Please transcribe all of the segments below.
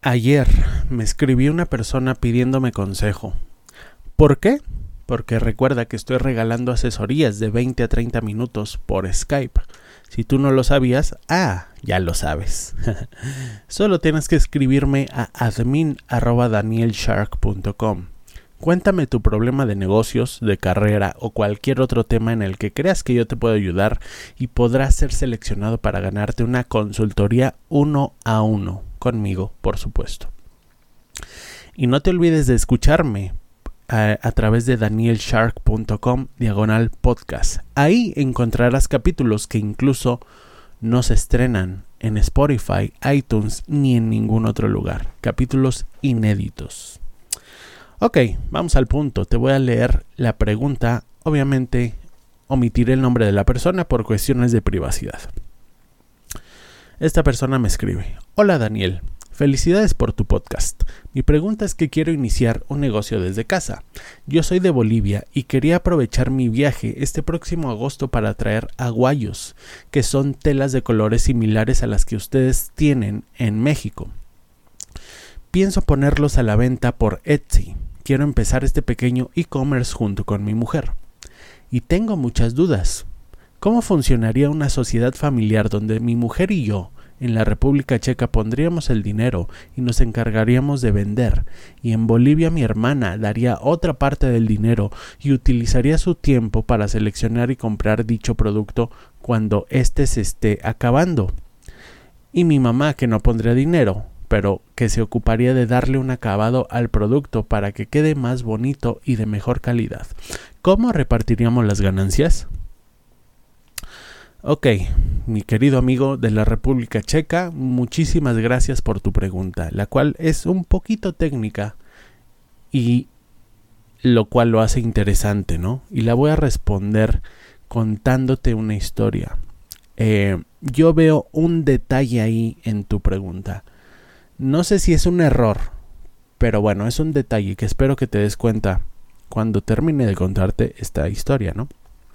Ayer me escribió una persona pidiéndome consejo. ¿Por qué? Porque recuerda que estoy regalando asesorías de 20 a 30 minutos por Skype. Si tú no lo sabías, ya lo sabes. Solo tienes que escribirme a admin@danielshark.com. Cuéntame tu problema de negocios, de carrera o cualquier otro tema en el que creas que yo te puedo ayudar y podrás ser seleccionado para ganarte una consultoría 1-a-1 conmigo, por supuesto. Y no te olvides de escucharme a través de danielshark.com/podcast. Ahí encontrarás capítulos que incluso no se estrenan en Spotify, iTunes ni en ningún otro lugar. Capítulos inéditos. Ok, vamos al punto. Te voy a leer la pregunta. Obviamente omitiré el nombre de la persona por cuestiones de privacidad. Esta persona me escribe: Hola Daniel, felicidades por tu podcast. Mi pregunta es que quiero iniciar un negocio desde casa. Yo soy de Bolivia y quería aprovechar mi viaje este próximo agosto para traer aguayos, que son telas de colores similares a las que ustedes tienen en México. Pienso ponerlos a la venta por Etsy. Quiero empezar este pequeño e-commerce junto con mi mujer. Y tengo muchas dudas. ¿Cómo funcionaría una sociedad familiar donde mi mujer y yo en la República Checa pondríamos el dinero y nos encargaríamos de vender, y en Bolivia mi hermana daría otra parte del dinero y utilizaría su tiempo para seleccionar y comprar dicho producto cuando éste se esté acabando? Y mi mamá, que no pondría dinero, pero que se ocuparía de darle un acabado al producto para que quede más bonito y de mejor calidad. ¿Cómo repartiríamos las ganancias? Ok, mi querido amigo de la República Checa, muchísimas gracias por tu pregunta, la cual es un poquito técnica y lo cual lo hace interesante, ¿no? Y la voy a responder contándote una historia. Yo veo un detalle ahí en tu pregunta. No sé si es un error, pero bueno, es un detalle que espero que te des cuenta cuando termine de contarte esta historia, ¿no?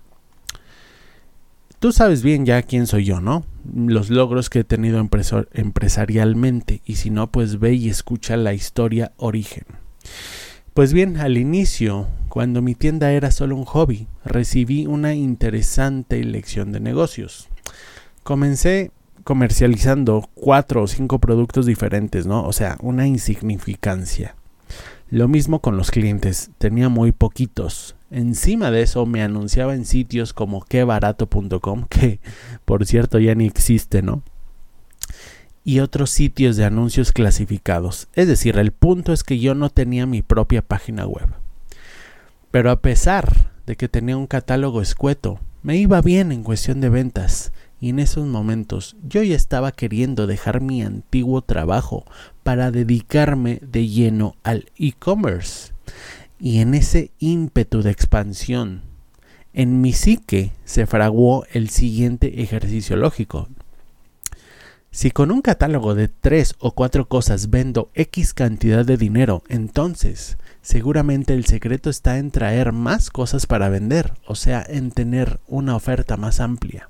Tú sabes bien ya quién soy yo, ¿no? Los logros que he tenido empresarialmente, y si no, pues ve y escucha la historia origen. Pues bien, al inicio, cuando mi tienda era solo un hobby, recibí una interesante lección de negocios. Comencé comercializando 4 o 5 productos diferentes, ¿no? O sea, una insignificancia. Lo mismo con los clientes, tenía muy poquitos. Encima de eso me anunciaba en sitios como quebarato.com, que por cierto ya ni existe, ¿no? Y otros sitios de anuncios clasificados. Es decir, el punto es que yo no tenía mi propia página web. Pero a pesar de que tenía un catálogo escueto, me iba bien en cuestión de ventas. Y en esos momentos yo ya estaba queriendo dejar mi antiguo trabajo para dedicarme de lleno al e-commerce. Y en ese ímpetu de expansión, en mi psique se fraguó el siguiente ejercicio lógico. Si con un catálogo de 3 o 4 cosas vendo X cantidad de dinero, entonces seguramente el secreto está en traer más cosas para vender, o sea, en tener una oferta más amplia.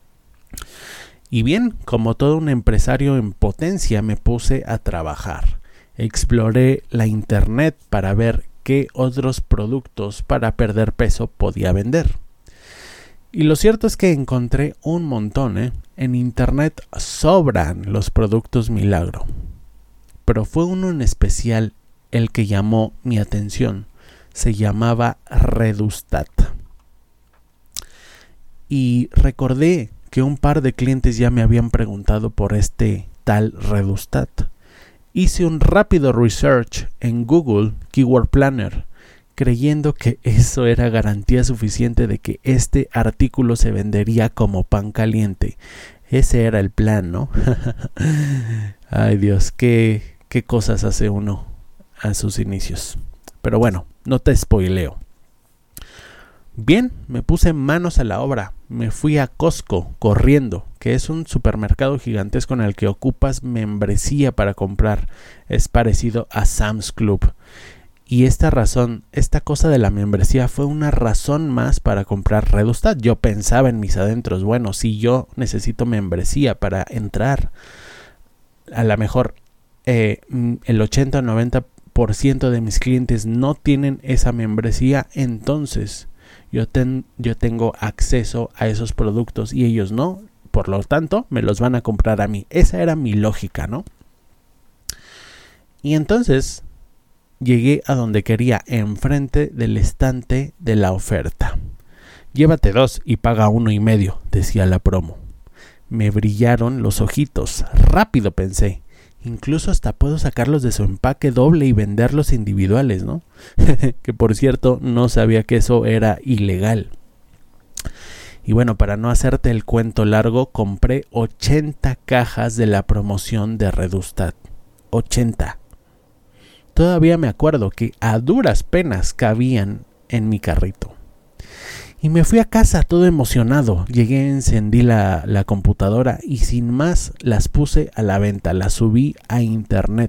Y bien, como todo un empresario en potencia, me puse a trabajar. Exploré la internet para ver qué otros productos para perder peso podía vender. Y lo cierto es que encontré un montón, En internet sobran los productos milagro. Pero fue uno en especial el que llamó mi atención. Se llamaba Redustat. Y recordé que un par de clientes ya me habían preguntado por este tal Redustat. Hice un rápido research en Google Keyword Planner, creyendo que eso era garantía suficiente de que este artículo se vendería como pan caliente. Ese era el plan, ¿no? Ay Dios, qué cosas hace uno a sus inicios. Pero bueno, no te spoileo. Bien, me puse manos a la obra. Me fui a Costco corriendo, que es un supermercado gigantesco en el que ocupas membresía para comprar. Es parecido a Sam's Club. Y esta cosa de la membresía fue una razón más para comprar Redustat. Yo pensaba en mis adentros, bueno, si yo necesito membresía para entrar, a lo mejor el 80 o 90% de mis clientes no tienen esa membresía, entonces yo tengo acceso a esos productos y ellos no, por lo tanto me los van a comprar a mí. Esa era mi lógica, ¿no? Y entonces llegué a donde quería, enfrente del estante de la oferta. Llévate 2 y paga 1.5, decía la promo. Me brillaron los ojitos. Rápido pensé. Incluso hasta puedo sacarlos de su empaque doble y venderlos individuales, ¿no? Que por cierto, no sabía que eso era ilegal. Y bueno, para no hacerte el cuento largo, compré 80 cajas de la promoción de Redustat. 80. Todavía me acuerdo que a duras penas cabían en mi carrito. Y me fui a casa todo emocionado. Llegué, encendí la computadora y sin más las puse a la venta. Las subí a internet.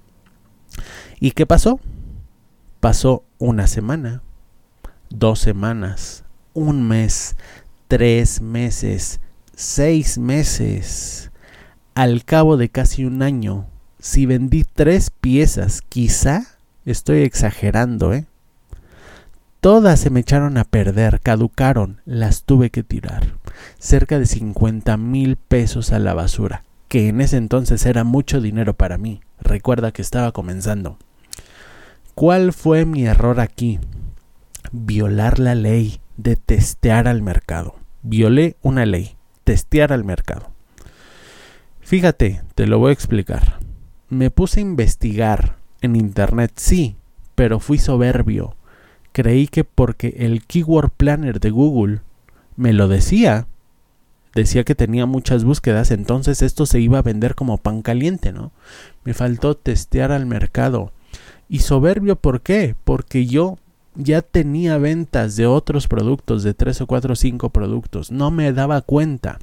¿Y qué pasó? Pasó una semana, 2 semanas, 1 mes, 3 meses, 6 meses. Al cabo de casi 1 año, si vendí 3 piezas, quizá estoy exagerando, todas se me echaron a perder, caducaron, las tuve que tirar. Cerca de 50,000 pesos a la basura, que en ese entonces era mucho dinero para mí. Recuerda que estaba comenzando. ¿Cuál fue mi error aquí? Violar la ley de testear al mercado. Violé una ley, testear al mercado. Fíjate, te lo voy a explicar. Me puse a investigar en internet, sí, pero fui soberbio. Creí que porque el Keyword Planner de Google me lo decía que tenía muchas búsquedas, entonces esto se iba a vender como pan caliente, ¿no? Me faltó testear al mercado. ¿Y soberbio por qué? Porque yo ya tenía ventas de otros productos, de 3 o 4 o 5 productos. No me daba cuenta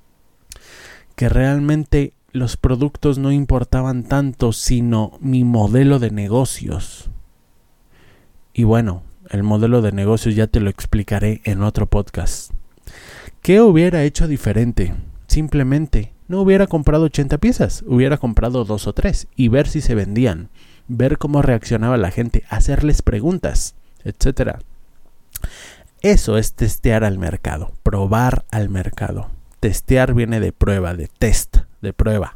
que realmente los productos no importaban tanto, sino mi modelo de negocios. Y bueno, el modelo de negocios ya te lo explicaré en otro podcast. ¿Qué hubiera hecho diferente? Simplemente no hubiera comprado 80 piezas, hubiera comprado 2 o 3 y ver si se vendían, ver cómo reaccionaba la gente, hacerles preguntas, etc. Eso es testear al mercado, probar al mercado. Testear viene de prueba, de test, de prueba.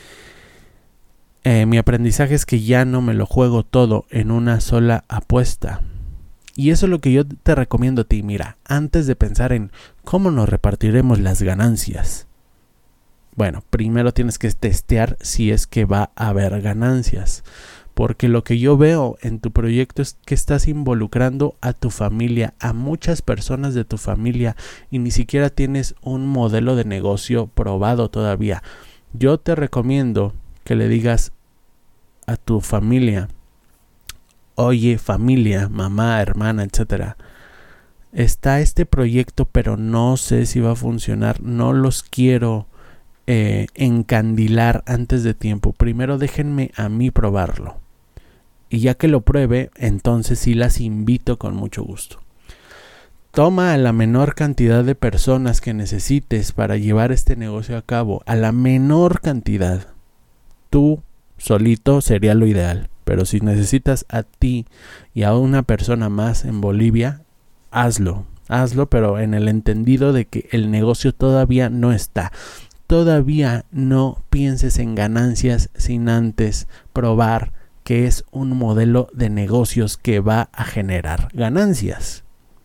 Mi aprendizaje es que ya no me lo juego todo en una sola apuesta. Y eso es lo que yo te recomiendo a ti. Mira, antes de pensar en cómo nos repartiremos las ganancias, bueno, primero tienes que testear si es que va a haber ganancias. Porque lo que yo veo en tu proyecto es que estás involucrando a tu familia, a muchas personas de tu familia, y ni siquiera tienes un modelo de negocio probado todavía. Yo te recomiendo que le digas a tu familia: oye, familia, mamá, hermana, etcétera, está este proyecto, pero no sé si va a funcionar, no los quiero encandilar antes de tiempo. Primero déjenme a mí probarlo. Y ya que lo pruebe, entonces sí las invito con mucho gusto. Toma a la menor cantidad de personas que necesites para llevar este negocio a cabo. A la menor cantidad. Tú solito sería lo ideal. Pero si necesitas a ti y a una persona más en Bolivia, hazlo. Hazlo, pero en el entendido de que el negocio todavía no está. Todavía no pienses en ganancias sin antes probar que es un modelo de negocios que va a generar ganancias.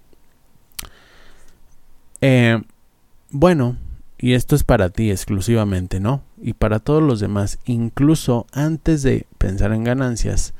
Bueno, y esto es para ti exclusivamente, ¿no? Y para todos los demás, incluso antes de pensar en ganancias,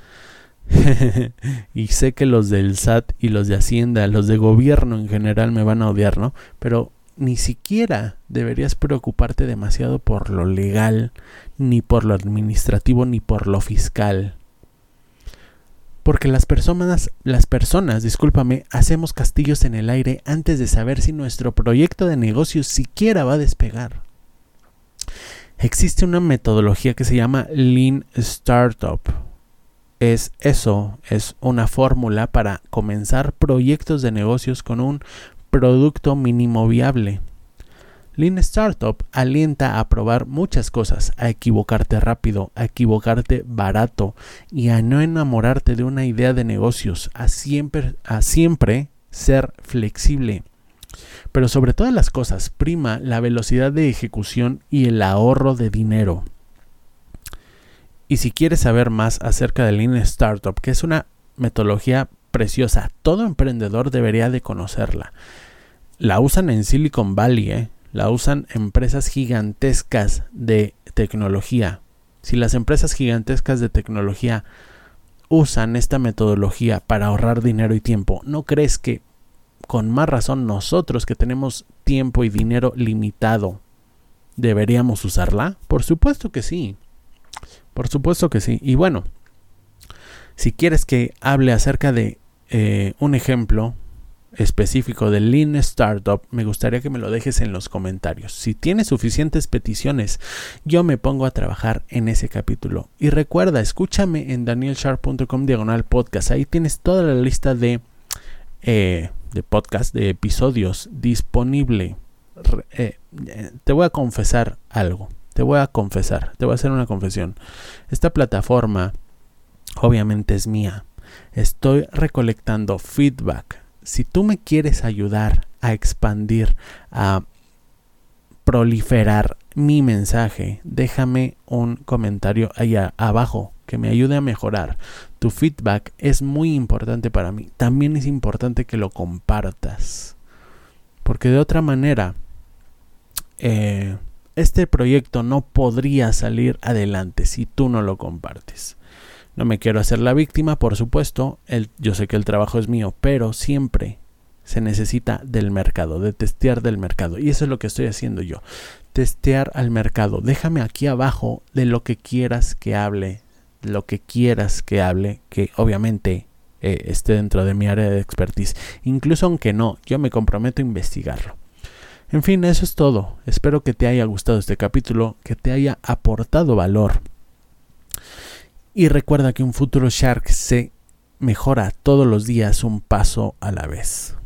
y sé que los del SAT y los de Hacienda, los de gobierno en general me van a odiar, ¿no? Pero ni siquiera deberías preocuparte demasiado por lo legal, ni por lo administrativo, ni por lo fiscal. Porque las personas, hacemos castillos en el aire antes de saber si nuestro proyecto de negocio siquiera va a despegar. Existe una metodología que se llama Lean Startup. Es una fórmula para comenzar proyectos de negocios con un producto mínimo viable. Lean Startup alienta a probar muchas cosas, a equivocarte rápido, a equivocarte barato y a no enamorarte de una idea de negocios, a siempre ser flexible. Pero sobre todas las cosas, prima la velocidad de ejecución y el ahorro de dinero. Y si quieres saber más acerca de Lean Startup, que es una metodología preciosa, todo emprendedor debería de conocerla. La usan en Silicon Valley, la usan empresas gigantescas de tecnología. Si las empresas gigantescas de tecnología usan esta metodología para ahorrar dinero y tiempo, ¿no crees que con más razón nosotros que tenemos tiempo y dinero limitado deberíamos usarla? Por supuesto que sí. Por supuesto que sí. Y bueno, si quieres que hable acerca de un ejemplo específico de Lean Startup, me gustaría que me lo dejes en los comentarios. Si tienes suficientes peticiones, yo me pongo a trabajar en ese capítulo. Y recuerda, escúchame en danielsharp.com/podcast. Ahí tienes toda la lista de podcast, de episodios disponible. Te voy a confesar algo. Te voy a hacer una confesión. Esta plataforma obviamente es mía. Estoy recolectando feedback. Si tú me quieres ayudar a expandir, a proliferar mi mensaje, déjame un comentario allá abajo que me ayude a mejorar. Tu feedback es muy importante para mí. También es importante que lo compartas, porque de otra manera este proyecto no podría salir adelante si tú no lo compartes. No me quiero hacer la víctima, por supuesto. Yo sé que el trabajo es mío, pero siempre se necesita del mercado, de testear del mercado. Y eso es lo que estoy haciendo yo. Testear al mercado. Déjame aquí abajo de lo que quieras que hable. Que obviamente esté dentro de mi área de expertise. Incluso aunque no, yo me comprometo a investigarlo. En fin, eso es todo. Espero que te haya gustado este capítulo, que te haya aportado valor. Y recuerda que un futuro Shark se mejora todos los días un paso a la vez.